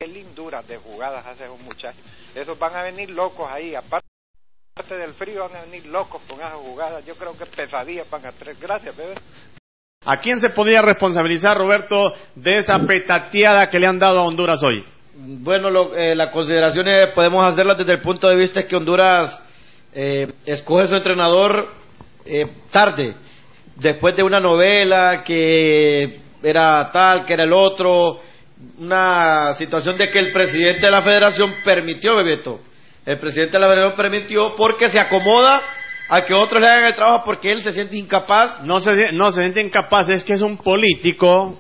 linduras de jugadas hace un muchacho. Esos van a venir locos ahí, aparte del frío van a venir locos con esas jugadas. Yo creo que pesadillas van a traer. Gracias, bebé. ¿A quién se podría responsabilizar, Roberto, de esa petateada que le han dado a Honduras hoy? Bueno, las consideraciones podemos hacerlas desde el punto de vista que Honduras escoge su entrenador tarde, después de una novela que era tal, que era el otro, una situación de que el presidente de la federación permitió, Bebeto, el presidente de la federación permitió porque se acomoda a que otros le hagan el trabajo porque él se siente incapaz. No se siente incapaz, es que es un político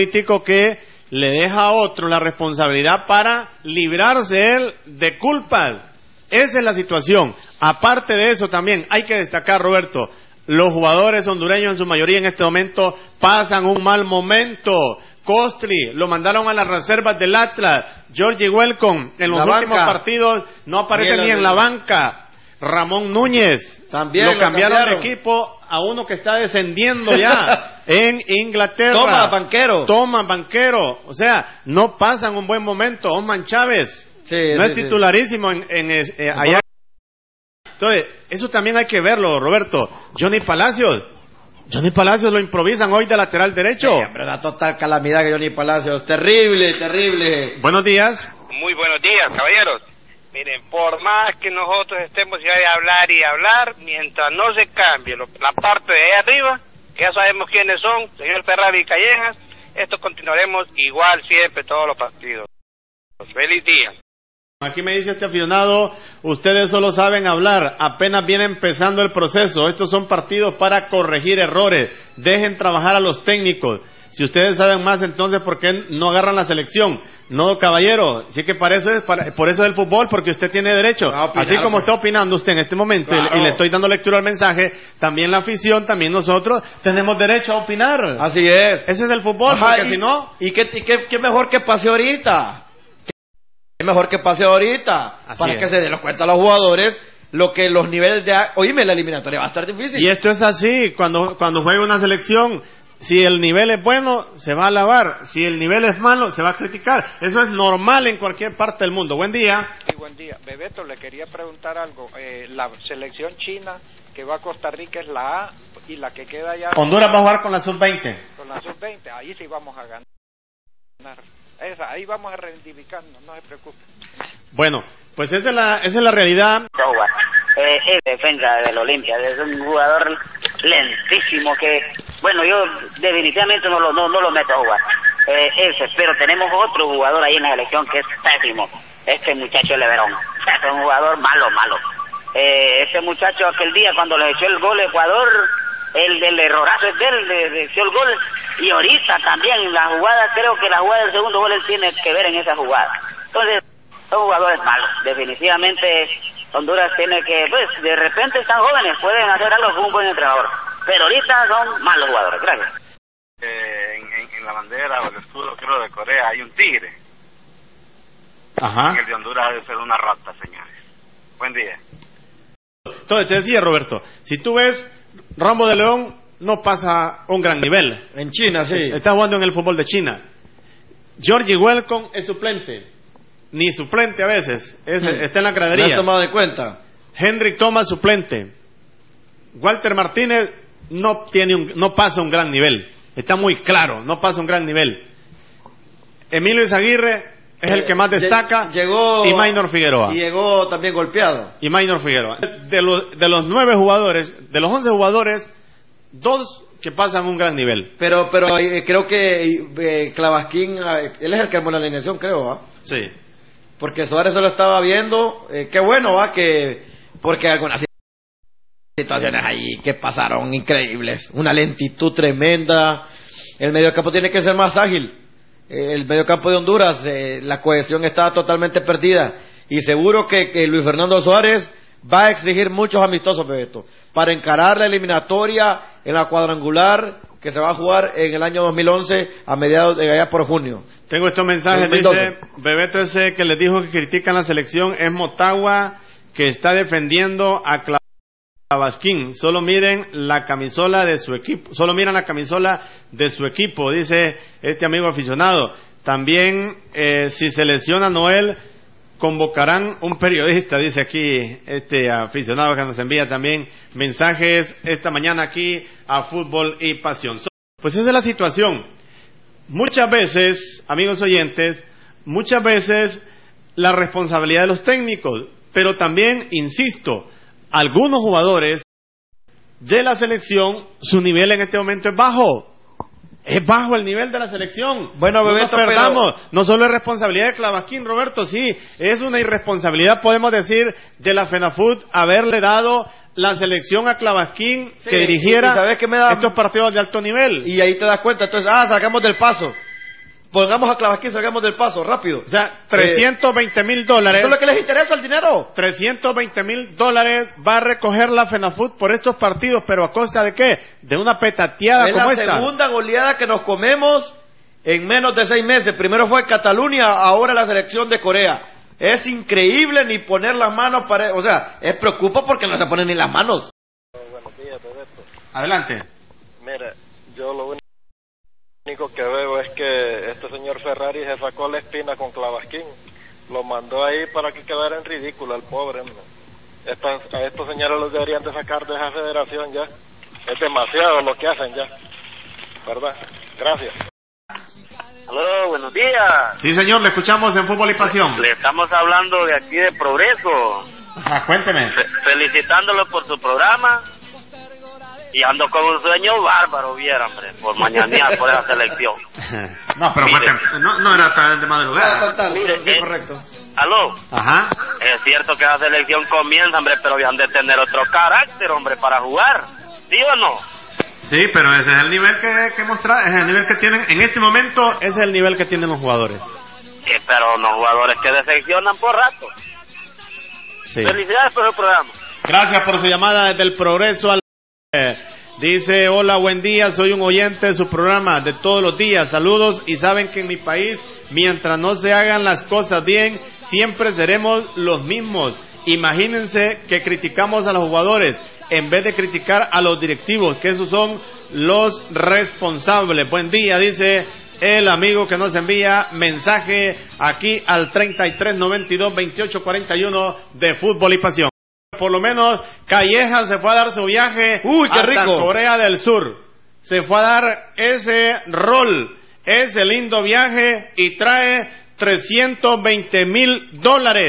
que le deja a otro la responsabilidad para librarse él de culpas. Esa es la situación. Aparte de eso también hay que destacar, Roberto, los jugadores hondureños en su mayoría en este momento pasan un mal momento. Costly lo mandaron a las reservas del Atlas. Georgie Welcome en los últimos partidos no aparece ni en la banca. Ramón Núñez también lo cambiaron de equipo a uno que está descendiendo ya en Inglaterra. Toma banquero. O sea, no pasan un buen momento. Osman Chávez no es titularísimo allá. Entonces, eso también hay que verlo, Roberto. Johnny Palacios lo improvisan hoy de lateral derecho. Sí, hombre, una total calamidad que Johnny Palacios. Terrible. Buenos días. Muy buenos días, caballeros. Miren, por más que nosotros estemos ya de hablar y hablar, mientras no se cambie la parte de ahí arriba, que ya sabemos quiénes son, señor Ferrari y Callejas, esto continuaremos igual siempre todos los partidos. Feliz día. Aquí me dice este aficionado, ustedes solo saben hablar, apenas viene empezando el proceso, estos son partidos para corregir errores, dejen trabajar a los técnicos. Si ustedes saben más, entonces, ¿por qué no agarran la selección? No, caballero, sí que por eso es el fútbol, porque usted tiene derecho. Así como está opinando usted en este momento, claro, y le estoy dando lectura al mensaje, también la afición, también nosotros, tenemos derecho a opinar. Así es. Ese es el fútbol, porque si no... ¿Y qué mejor que pase ahorita? ¿Qué mejor que pase ahorita? Para que se den cuenta a los jugadores lo que los niveles de... Oíme, la eliminatoria va a estar difícil. Y esto es así, cuando juega una selección... Si el nivel es bueno, se va a alabar. Si el nivel es malo, se va a criticar. Eso es normal en cualquier parte del mundo. Buen día. Sí, buen día. Bebeto, le quería preguntar algo. La selección china que va a Costa Rica es la A y la que queda allá... Honduras va a jugar con la sub-20. Con la sub-20, ahí sí vamos a ganar. Ahí vamos a reivindicarnos, no se preocupe. Bueno, pues esa es la realidad. Es defensa del Olimpia, es un jugador lentísimo que, bueno, yo definitivamente no lo meto a jugar. Pero tenemos otro jugador ahí en la selección que es pésimo, este muchacho Leverón, es un jugador malo. Ese muchacho aquel día cuando le echó el gol a Ecuador, el errorazo es de él, le echó el gol, y ahorita también la jugada, creo que la jugada del segundo gol él tiene que ver en esa jugada. Entonces, son jugadores malos, definitivamente. Honduras tiene que, pues, de repente están jóvenes, pueden hacer algo con un buen entrenador, pero ahorita son malos jugadores. Gracias. En la bandera o el escudo, creo, de Corea hay un tigre. Ajá. El de Honduras debe ser una rata, señores. Buen día. Entonces, te decía, Roberto, si tú ves, Rambo de León no pasa un gran nivel. En China, sí. Está jugando en el fútbol de China. Georgie Welcome es suplente. Ni suplente a veces, está en la gradería. ¿No has tomado de cuenta? Hendrik Thomas suplente. Walter Martínez no pasa un gran nivel. Está muy claro, no pasa un gran nivel. Emilio Izaguirre es el que más destaca. Y Maynor Figueroa. Y llegó también golpeado. Y Maynor Figueroa. De los 9 jugadores, de los 11 jugadores, 2 que pasan un gran nivel. Pero creo que Clavasquín, él es el que armó la alineación, creo, ¿ah? Sí. Porque Suárez solo estaba viendo, qué bueno, va, porque algunas situaciones ahí que pasaron increíbles, una lentitud tremenda, el mediocampo tiene que ser más ágil, el mediocampo de Honduras, la cohesión está totalmente perdida, y seguro que Luis Fernando Suárez va a exigir muchos amistosos, Bebeto, para encarar la eliminatoria en la cuadrangular que se va a jugar en el año 2011 a mediados de allá por junio. Tengo estos mensajes, 2012. Dice Bebeto ese que les dijo que critican la selección es Motagua, que está defendiendo a Clavasquín. Solo miren la camisola de su equipo, dice este amigo aficionado. También, si se lesiona Noel, convocarán un periodista, dice aquí este aficionado que nos envía también mensajes esta mañana aquí a Fútbol y Pasión. Pues esa es la situación. Muchas veces, amigos oyentes, la responsabilidad de los técnicos, pero también, insisto, algunos jugadores de la selección, su nivel en este momento es bajo. Es bajo el nivel de la selección. Bueno, Bebeto, no nos perdamos. No solo es responsabilidad de Clavasquín, Roberto, sí, es una irresponsabilidad, podemos decir, de la FENAFUT haberle dado la selección a Clavasquín, sí, que dirigiera ¿sabes qué me da? Estos partidos de alto nivel. Y ahí te das cuenta, entonces, salgamos del paso. Pongamos a Clavasquín, salgamos del paso, rápido. O sea, $320,000. ¿Eso es lo que les interesa, el dinero? $320,000 va a recoger la FENAFUT por estos partidos, pero ¿a costa de qué? De una petateada como esta. Es la segunda goleada que nos comemos en menos de 6 meses. Primero fue Cataluña, ahora la selección de Corea. Es increíble ni poner las manos para... O sea, es preocupa porque no se ponen ni las manos. Buenos días, Bebeto. Adelante. Mira, yo lo único que veo es que este señor Ferrari se sacó la espina con Clavasquín. Lo mandó ahí para que quedara en ridículo el pobre, ¿no? A estos señores los deberían de sacar de esa federación ya. Es demasiado lo que hacen ya. ¿Verdad? Gracias. Aló, buenos días. Sí, señor, le escuchamos en Fútbol y Pasión. Le estamos hablando de aquí de Progreso. Ajá, cuénteme. Felicitándolo por su programa. Y ando con un sueño bárbaro, viera, hombre, por mañanear por esa selección. No, pero no era tan de madrugada. Mire, sí, correcto. Aló. Ajá. Es cierto que la selección comienza, hombre, pero han de tener otro carácter, hombre, para jugar. ¿Sí o no? Sí, pero ese es el nivel que mostrar, es el nivel que tienen en este momento, ese es el nivel que tienen los jugadores. Sí, pero los jugadores que decepcionan por rato. Sí. Felicidades por el programa. Gracias por su llamada desde el Progreso. Dice, hola, buen día, soy un oyente de su programa de todos los días, saludos, y saben que en mi país, mientras no se hagan las cosas bien, siempre seremos los mismos. Imagínense que criticamos a los jugadores en vez de criticar a los directivos, que esos son los responsables. Buen día, dice el amigo que nos envía mensaje aquí al 3392-2841 de Fútbol y Pasión. Por lo menos Calleja se fue a dar su viaje hasta Corea del Sur. Se fue a dar ese rol, ese lindo viaje, y trae $320,000.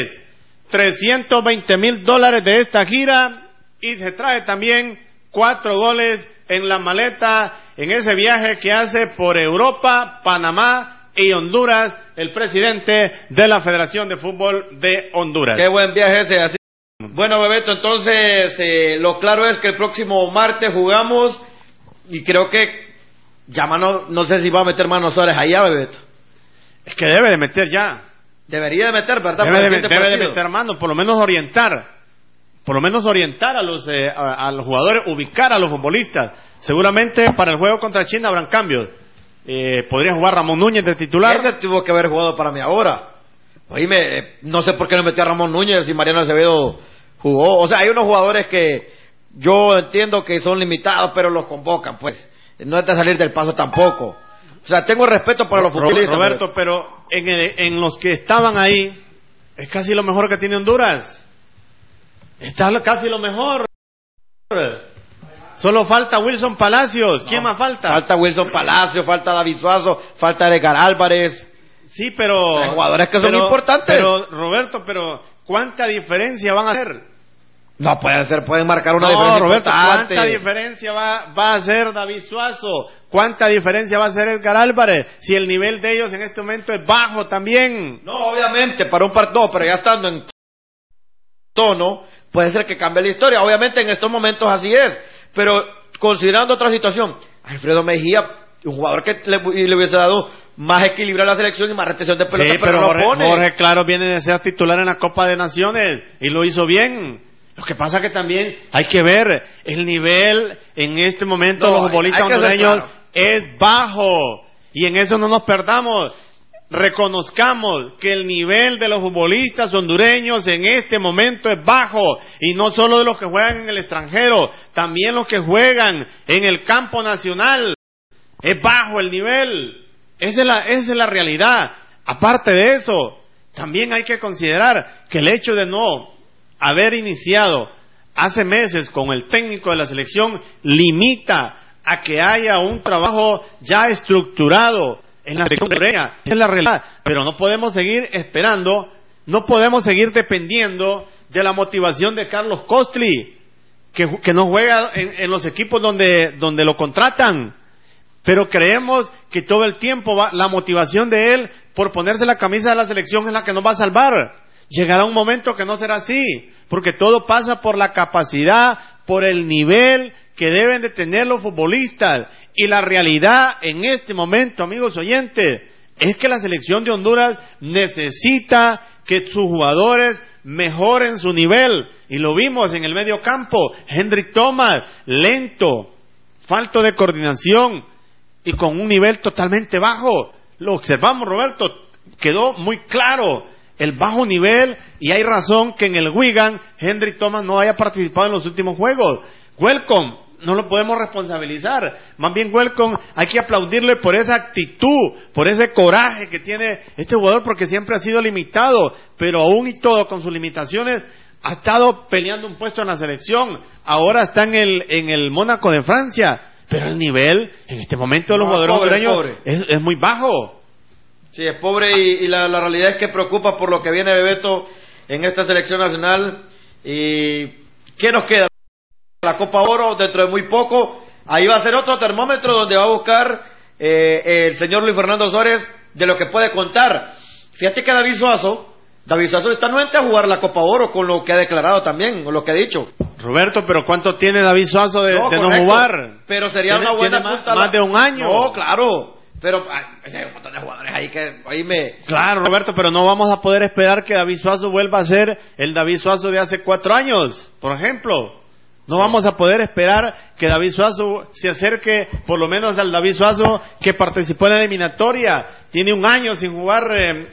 $320,000 de esta gira, y se trae también 4 goles en la maleta en ese viaje que hace por Europa, Panamá y Honduras el presidente de la Federación de Fútbol de Honduras. Qué buen viaje ese. Así. Bueno, Bebeto, entonces lo claro es que el próximo martes jugamos, y creo que ya no sé si va a meter Mano Suárez allá, Bebeto. Es que debe de meter ya. Debería de meter, ¿verdad? Debe de meter mano, por lo menos orientar a los jugadores, ubicar a los futbolistas. Seguramente para el juego contra China habrán cambios. Podría jugar Ramón Núñez de titular. Ese tuvo que haber jugado para mí ahora. Oíme, no sé por qué no metió a Ramón Núñez y Mariano Acevedo jugó. O sea, hay unos jugadores que yo entiendo que son limitados, pero los convocan, pues. No es de salir del paso tampoco. O sea, tengo respeto para los futbolistas. Roberto, pero en los que estaban ahí, es casi lo mejor que tiene Honduras. Está casi lo mejor. Solo falta Wilson Palacios. ¿Quién más falta? Falta Wilson Palacios, falta David Suazo, falta Edgar Álvarez. Sí, pero... Hay jugadores que son importantes. Pero, Roberto, ¿cuánta diferencia van a hacer? No pueden ser, pueden marcar una diferencia Roberto, importante. ¿cuánta diferencia va a hacer David Suazo? ¿Cuánta diferencia va a hacer Edgar Álvarez? Si el nivel de ellos en este momento es bajo también. No, obviamente, para un partido, pero ya estando en tono, puede ser que cambie la historia. Obviamente en estos momentos así es. Pero considerando otra situación, Alfredo Mejía, un jugador que le hubiese dado más equilibrio a la selección y más retención de pelota, sí, pero no lo pone. Jorge Claro viene de ser titular en la Copa de Naciones y lo hizo bien. Lo que pasa que también hay que ver el nivel en este momento de los futbolistas hondureños es bajo, y en eso no nos perdamos. Reconozcamos que el nivel de los futbolistas hondureños en este momento es bajo, y no solo de los que juegan en el extranjero, también los que juegan en el campo nacional. Es bajo el nivel. Esa es la realidad. Aparte de eso, también hay que considerar que el hecho de no haber iniciado hace meses con el técnico de la selección limita a que haya un trabajo ya estructurado en la selección hondureña. Esa es la realidad. Pero no podemos seguir esperando, no podemos seguir dependiendo de la motivación de Carlos Costly, que no juega en los equipos donde lo contratan. Pero creemos que todo el tiempo la motivación de él por ponerse la camisa de la selección es la que nos va a salvar. Llegará un momento que no será así, porque todo pasa por la capacidad, por el nivel que deben de tener los futbolistas. Y la realidad en este momento, amigos oyentes, es que la selección de Honduras necesita que sus jugadores mejoren su nivel. Y lo vimos en el medio campo. Hendrik Thomas, lento, falto de coordinación y con un nivel totalmente bajo. Lo observamos, Roberto, quedó muy claro el bajo nivel, y hay razón que en el Wigan Hendrik Thomas no haya participado en los últimos juegos. Welcome, no lo podemos responsabilizar, más bien Welcome hay que aplaudirle por esa actitud, por ese coraje que tiene este jugador, porque siempre ha sido limitado, pero aún y todo con sus limitaciones ha estado peleando un puesto en la selección. Ahora está en el Mónaco de Francia, pero el nivel en este momento de los jugadores hondureños es muy bajo. Sí, es pobre, y la realidad es que preocupa por lo que viene Bebeto en esta selección nacional. ¿Y qué nos queda? La Copa Oro dentro de muy poco. Ahí va a ser otro termómetro donde va a buscar el señor Luis Fernando Suárez de lo que puede contar. Fíjate que David Suazo está nuevamente a jugar la Copa Oro, con lo que ha declarado también, con lo que ha dicho. Roberto, pero ¿cuánto tiene David Suazo de no jugar? Pero sería una buena punta. Más de un año. No, claro. Pero hay un montón de jugadores ahí que Claro, Roberto, pero no vamos a poder esperar que David Suazo vuelva a ser el David Suazo de hace 4 años, por ejemplo. No vamos a poder esperar que David Suazo se acerque por lo menos al David Suazo que participó en la eliminatoria. Tiene 1 año sin jugar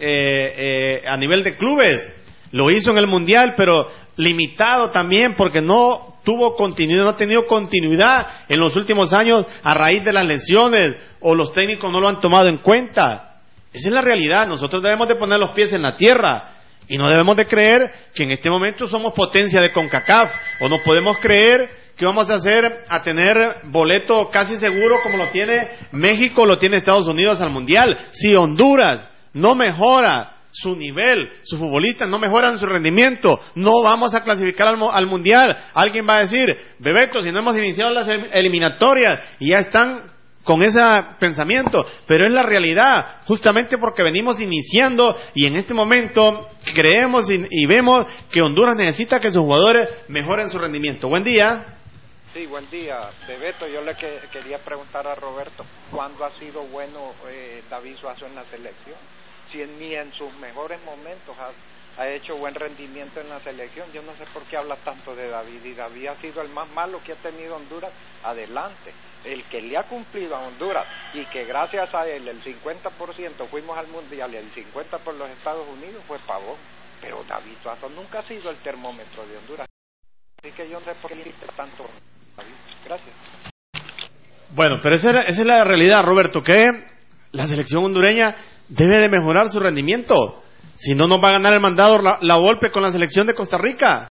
a nivel de clubes. Lo hizo en el Mundial, pero limitado también porque no tuvo continuidad, no ha tenido continuidad en los últimos años a raíz de las lesiones, o los técnicos no lo han tomado en cuenta. Esa es la realidad. Nosotros debemos de poner los pies en la tierra y no debemos de creer que en este momento somos potencia de CONCACAF, o no podemos creer que vamos a tener boleto casi seguro como lo tiene México, lo tiene Estados Unidos al Mundial. Si Honduras no mejora su nivel, sus futbolistas no mejoran su rendimiento, no vamos a clasificar al Mundial. Alguien va a decir, Bebeto, si no hemos iniciado las eliminatorias, y ya están con ese pensamiento, pero es la realidad, justamente porque venimos iniciando, y en este momento creemos y vemos que Honduras necesita que sus jugadores mejoren su rendimiento. Buen día. Sí, buen día, Bebeto. Yo le quería preguntar a Roberto, ¿cuándo ha sido bueno David Suazo en la selección? Si ni en sus mejores momentos ha hecho buen rendimiento en la selección. Yo no sé por qué habla tanto de David, y David ha sido el más malo que ha tenido Honduras adelante, el que le ha cumplido a Honduras, y que gracias a él el 50% fuimos al Mundial y el 50% por los Estados Unidos fue Pavón. Pero David Suazo nunca ha sido el termómetro de Honduras, así que yo no sé por qué le dice tanto David. Gracias. Bueno, pero esa es la realidad, Roberto, que la selección hondureña debe de mejorar su rendimiento. Si no, nos va a ganar el mandado la Volpe con la selección de Costa Rica.